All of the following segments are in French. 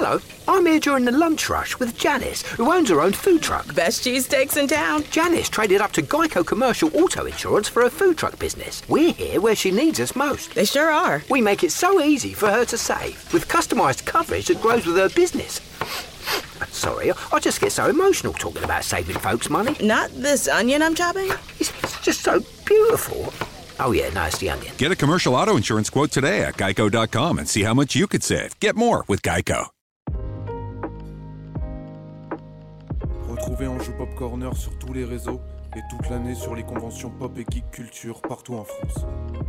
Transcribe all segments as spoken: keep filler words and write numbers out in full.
Hello, I'm here during the lunch rush with Janice, who owns her own food truck. Best cheesesteaks in town. Janice traded up to Geico Commercial Auto Insurance for her food truck business. We're here where she needs us most. They sure are. We make it so easy for her to save, with customised coverage that grows with her business. Sorry, I just get so emotional talking about saving folks money. Not this onion I'm chopping? It's just so beautiful. Oh yeah, no, it's the onion. Get a commercial auto insurance quote today at geico dot com and see how much you could save. Get more with Geico. Retrouvez Anjou Pop Corner sur tous les réseaux et toute l'année sur les conventions pop et geek culture partout en France.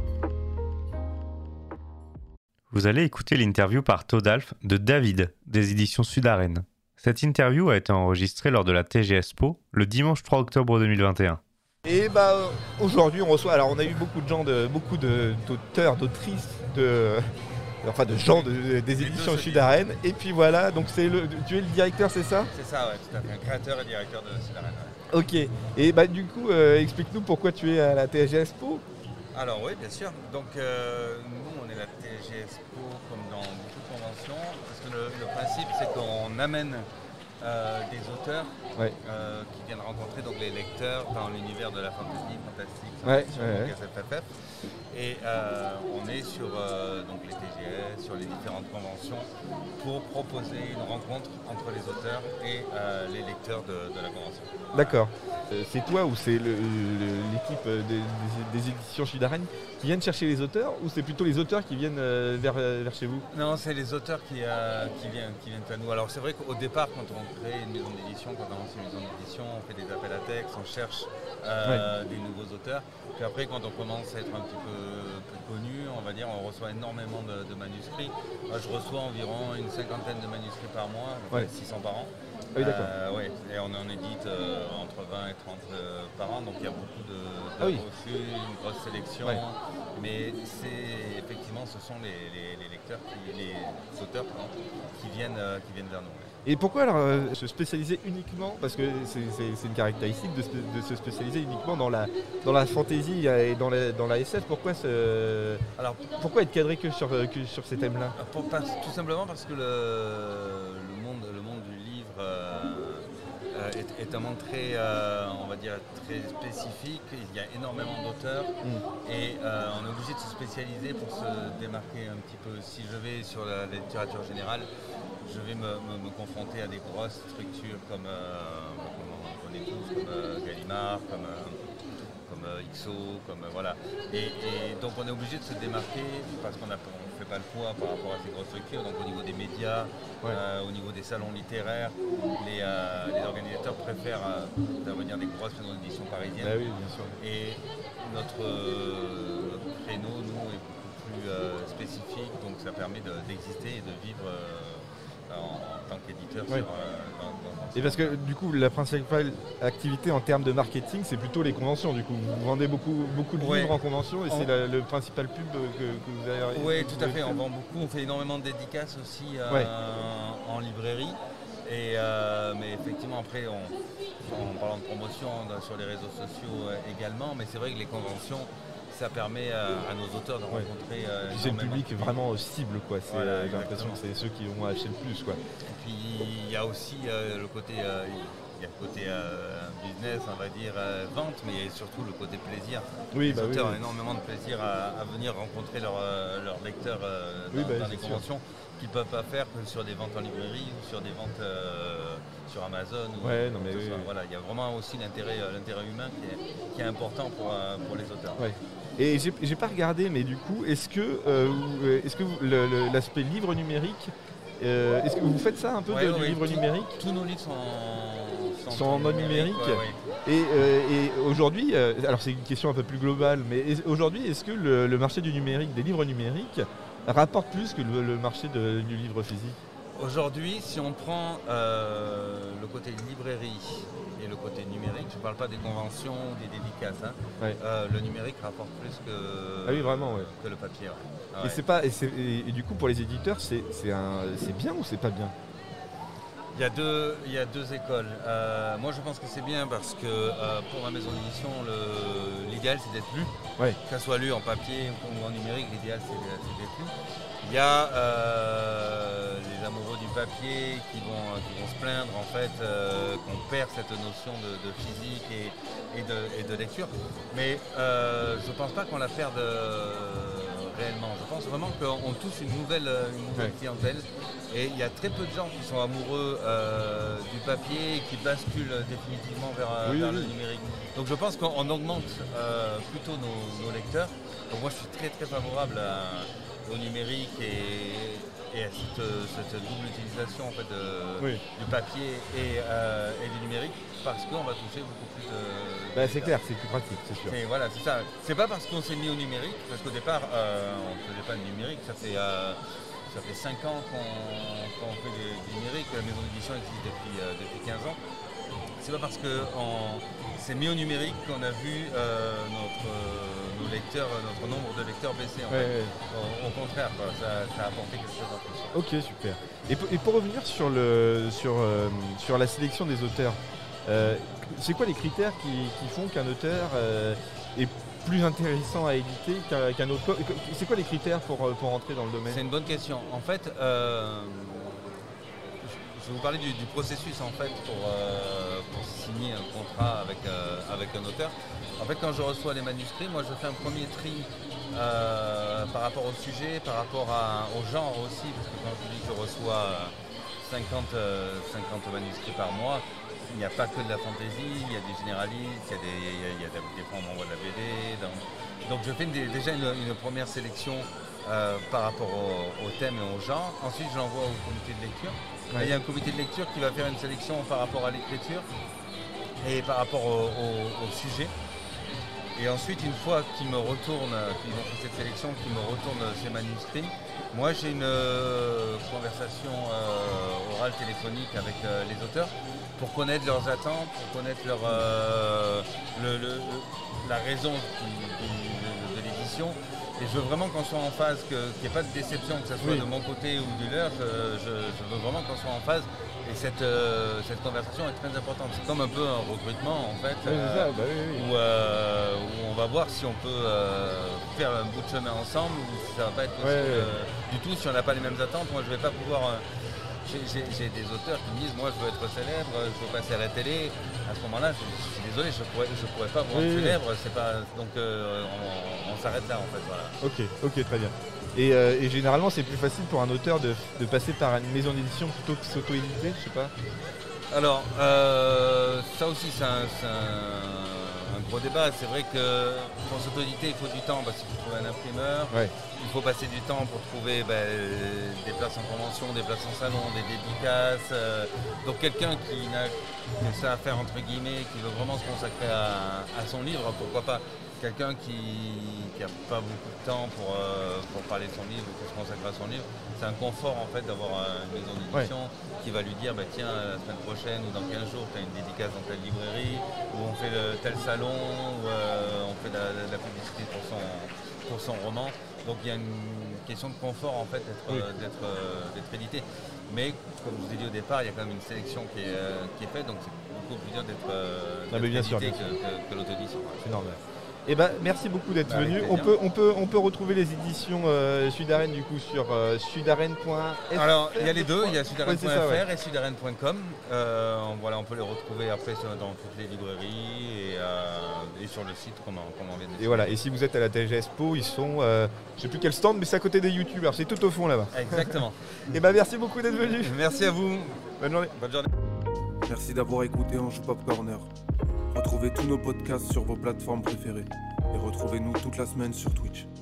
Vous allez écouter l'interview par Todalf de David, des éditions Sud-Arène. Cette interview a été enregistrée lors de la T G Expo le dimanche trois octobre deux mille vingt et un. Et bah aujourd'hui on reçoit, alors on a eu beaucoup de gens, de, beaucoup de, d'auteurs, d'autrices, de, enfin de gens de, des éditions Sud-Arène. Et puis voilà, donc c'est le, tu es le directeur, c'est ça ? C'est ça, ouais, tout à fait, un créateur et directeur de Sud-Arène. Ouais. Ok, et bah du coup euh, explique-nous pourquoi tu es à la T G Expo. Alors oui, bien sûr, donc euh, nous on est la T G Expo comme dans beaucoup de conventions, parce que le, le principe c'est qu'on amène Euh, des auteurs ouais. euh, qui viennent rencontrer donc, les lecteurs dans l'univers de la fantasy, fantastique, ouais, sur ouais, S F F F. Et euh, on est sur euh, donc les T G S, sur les différentes conventions pour proposer une rencontre entre les auteurs et euh, les lecteurs de, de la convention. D'accord. Euh, c'est toi ou c'est le, le, l'équipe des, des, des éditions Sud-Arène qui viennent chercher les auteurs ou c'est plutôt les auteurs qui viennent euh, vers, vers chez vous ? Non, c'est les auteurs qui, euh, qui, viennent, qui viennent à nous. Alors c'est vrai qu'au départ, quand on crée une maison d'édition, quand on lance une maison d'édition, on fait des appels à texte, on cherche euh, ouais. des nouveaux auteurs. Puis après, quand on commence à être un petit peu plus connu, on va dire, on reçoit énormément de, de manuscrits. Moi, je reçois environ une cinquantaine de manuscrits par mois, ouais. six cents par an. Ah oui, d'accord. Euh, ouais. Et on en édite euh, entre vingt et trente euh, par an, donc il y a beaucoup de, de ah oui. refus, une grosse sélection. Ouais. Mais c'est effectivement, ce sont les, les, les lecteurs, qui, les auteurs pardon, qui, viennent, euh, qui viennent vers nous. Et pourquoi alors euh, se spécialiser uniquement, parce que c'est, c'est, c'est une caractéristique de, de se spécialiser uniquement dans la, dans la fantasy et dans la, dans la S F, pourquoi, ce, alors, pourquoi être cadré que sur, que sur ces thèmes-là ? pour, parce, Tout simplement parce que le, le, monde, le monde du livre euh, est, est un monde très, euh, on va dire, très spécifique, il y a énormément d'auteurs mmh. et euh, on est obligé de se spécialiser pour se démarquer un petit peu. Si je vais sur la, la littérature générale, je vais me, me, me confronter à des grosses structures comme, euh, comme on connaît tous, comme euh, Gallimard, comme, euh, comme euh, X O, comme euh, voilà. Et, et donc on est obligé de se démarquer parce qu'on ne fait pas le poids par rapport à ces grosses structures. Donc au niveau des médias, ouais. euh, au niveau des salons littéraires, les, euh, les organisateurs préfèrent euh, intervenir des grosses maisons d'édition parisiennes. Bah oui, bien sûr. Et notre, euh, notre créneau, nous, est beaucoup plus euh, spécifique, donc ça permet de, d'exister et de vivre. Euh, En, en tant qu'éditeur oui. sur, euh, dans, dans et parce que du coup la principale activité en termes de marketing c'est plutôt les conventions, du coup vous vendez beaucoup, beaucoup de ouais. livres en convention et on... c'est la, le principal pub que, que vous avez. Oui tout à fait, on vend beaucoup, on fait énormément de dédicaces aussi euh, ouais. en, en librairie et, euh, mais effectivement après on, en parlant de promotion sur les réseaux sociaux euh, également, mais c'est vrai que les conventions ça permet euh, à nos auteurs de ouais. rencontrer euh, c'est le public vraiment cible quoi. C'est, voilà, euh, j'ai l'impression que c'est ceux qui vont acheter le plus quoi. Et puis il y a aussi euh, le côté euh, il y a le côté euh, business on va dire euh, vente, mais il y a surtout le côté plaisir. Oui, les bah auteurs oui, ont énormément de plaisir à, à venir rencontrer leurs euh, leur lecteurs euh, dans, oui, bah, dans les conventions qu'ils ne peuvent pas faire que sur des ventes en librairie ou sur des ventes euh, sur Amazon ou ouais, non, mais oui, oui. Voilà, il y a vraiment aussi l'intérêt, euh, l'intérêt humain qui est, qui est important pour, euh, pour les auteurs. Ouais. Et j'ai, j'ai pas regardé, mais du coup, est-ce que, euh, est-ce que vous, le, le, l'aspect livre numérique, euh, est-ce que vous faites ça un peu ouais, de, ouais, du livre tout, numérique ? Tous nos livres sont en, sont en mode numérique. numérique ouais, ouais. Et, euh, et aujourd'hui, euh, alors c'est une question un peu plus globale, mais est, aujourd'hui, est-ce que le, le marché du numérique, des livres numériques, rapporte plus que le, le marché de, du livre physique ? Aujourd'hui, si on prend euh, le côté librairie et le côté numérique, je ne parle pas des conventions ou des dédicaces, hein, ouais. euh, le numérique rapporte plus que, ah oui, vraiment, ouais. que le papier. Ouais. Ah, et, ouais. c'est pas, et, c'est, et, et du coup, pour les éditeurs, c'est, c'est, un, c'est bien ou c'est pas bien ? Il y a deux, il y a deux écoles. Euh, moi, je pense que c'est bien parce que euh, pour ma maison d'édition, le- l'idéal c'est d'être lu. Ouais. Que ça soit lu en papier ou en numérique, l'idéal c'est c'est d'être lu. Il y a euh, les amoureux du papier qui vont, qui vont se plaindre en fait euh, qu'on perd cette notion de, de physique et, et, de, et de lecture. Mais euh, je ne pense pas qu'on la perde euh, réellement. Je pense vraiment qu'on touche une nouvelle, une nouvelle Ouais. clientèle. Et il y a très peu de gens qui sont amoureux euh, du papier et qui basculent définitivement vers, Oui, vers oui. le numérique. Donc je pense qu'on augmente euh, plutôt nos, nos lecteurs. Donc moi je suis très très favorable à- au numérique et, et à cette, cette double utilisation en fait, de- Oui. du papier et, euh, et du numérique parce qu'on va toucher beaucoup plus de... Bah, de c'est lecteurs. clair, c'est plus pratique, c'est sûr. Et voilà, c'est ça. C'est pas parce qu'on s'est mis au numérique, parce qu'au départ, euh, on ne faisait pas de numérique, ça fait, euh, ça fait cinq ans qu'on qu'on fait du, du numérique, la maison d'édition existe depuis, euh, depuis quinze ans. C'est pas parce qu'on s'est mis au numérique qu'on a vu euh, notre, euh, nos lecteurs, notre nombre de lecteurs baisser. En Ouais, fait. ouais. Au, au contraire, quoi, ça, ça a apporté quelque chose en plus. Ok, super. Et pour, et pour revenir sur, le, sur, euh, sur la sélection des auteurs, euh, c'est quoi les critères qui, qui font qu'un auteur euh, est plus intéressant à éditer qu'un qu'un autre? C'est quoi les critères pour, pour entrer dans le domaine? C'est une bonne question. En fait, euh, je vais vous parler du, du processus en fait pour, euh, pour signer un contrat avec, euh, avec un auteur. En fait, quand je reçois les manuscrits, moi je fais un premier tri euh, par rapport au sujet, par rapport à- au genre aussi, parce que quand je dis que je reçois euh, cinquante, euh, cinquante manuscrits par mois, il n'y a pas que de la fantaisie, il y a des généralistes, il y a des, il y a, il y a des, des fois on m'envoie de la B D. Donc, donc je fais une- déjà une, une première sélection euh, par rapport au, au thème et au genre. Ensuite je l'envoie au comité de lecture. Ouais. Et il y a un comité de lecture qui va faire une sélection par rapport à l'écriture et par rapport au, au- au sujet. Et ensuite, une fois qu'ils me retournent, qu'ils ont fait cette sélection, qu'ils me retournent ces manuscrits, moi j'ai une euh, conversation euh, orale téléphonique avec euh, les auteurs pour connaître leurs attentes, pour connaître leur, euh, le- le- le- la raison du- du- de l'édition. Et je veux vraiment qu'on soit en phase, que- qu'il n'y ait pas de déception, que ce soit Oui. de mon côté ou du leur. Je, je- je veux vraiment qu'on soit en phase. Et cette, euh, cette conversation est très importante. C'est comme un peu un recrutement en fait. Ouais, c'est euh, ça, bah oui, oui. où, euh, où on va voir si on peut euh, faire un bout de chemin ensemble ou si ça va pas être possible Ouais, ouais. euh, du tout, si on n'a pas les mêmes attentes. Moi je vais pas pouvoir... euh, j'ai- J'ai j'ai des auteurs qui me disent moi je veux être célèbre, je veux passer à la télé. À ce moment-là, je, je suis désolé, je pourrais, je pourrais pas vous rendre Oui, oui. célèbre. C'est pas, donc euh, on, on s'arrête là en fait. Voilà. Ok, ok, très bien. Et, euh, et généralement, c'est plus facile pour un auteur de, de passer par une maison d'édition plutôt que s'auto-éditer, je sais pas. Alors, euh, ça aussi, c'est un, c'est un- un gros débat. C'est vrai que pour s'auto-éditer, il faut du temps parce qu'il faut trouver un imprimeur. Ouais. Il faut passer du temps pour trouver ben, des places en convention, des places en salon, des dédicaces. euh, donc quelqu'un qui n'a que ça à faire, entre guillemets, qui veut vraiment se consacrer à, à son livre, pourquoi pas. Quelqu'un qui n'a pas beaucoup de temps pour, euh, pour parler de son livre ou pour se consacrer à son livre, c'est un confort en fait d'avoir euh, une maison d'édition qui va lui dire bah, tiens la semaine prochaine ou dans quinze jours tu as une dédicace dans telle librairie ou on fait le, tel salon ou euh, on fait de la, de la publicité pour son, pour son roman. Donc il y a une question de confort en fait d'être Oui. euh, d'être, euh, d'être édité. Mais comme je vous ai dit au départ, il y a quand même une sélection qui est, euh, qui est faite, donc c'est beaucoup plus dur d'être, euh, Ah, mais d'être bien sûr, édité bien que, que, que l'auto-édition. C'est normal. Eh ben, merci beaucoup d'être Bah, avec venu. On plaisir. peut, on, peut, on peut retrouver les éditions euh, Sudarène du coup sur euh, sudarène point f r. Alors, il y a les deux, il y a sudarène point f r Ouais, c'est ça, ouais. et sudarène point com. Euh, voilà, on peut les retrouver après sur- dans toutes les librairies et, euh, et sur le site, comme on, comme on vient de Et dire. voilà, et si vous êtes à la T G Expo, ils sont, euh, je sais plus quel stand, mais c'est à côté des youtubeurs, c'est tout au fond là-bas. Exactement. Et ben merci beaucoup d'être venu. Merci à vous. Bonne journée. Bonne journée. Merci d'avoir écouté Anjou Pop Corner. Retrouvez tous nos podcasts sur vos plateformes préférées et retrouvez-nous toute la semaine sur Twitch.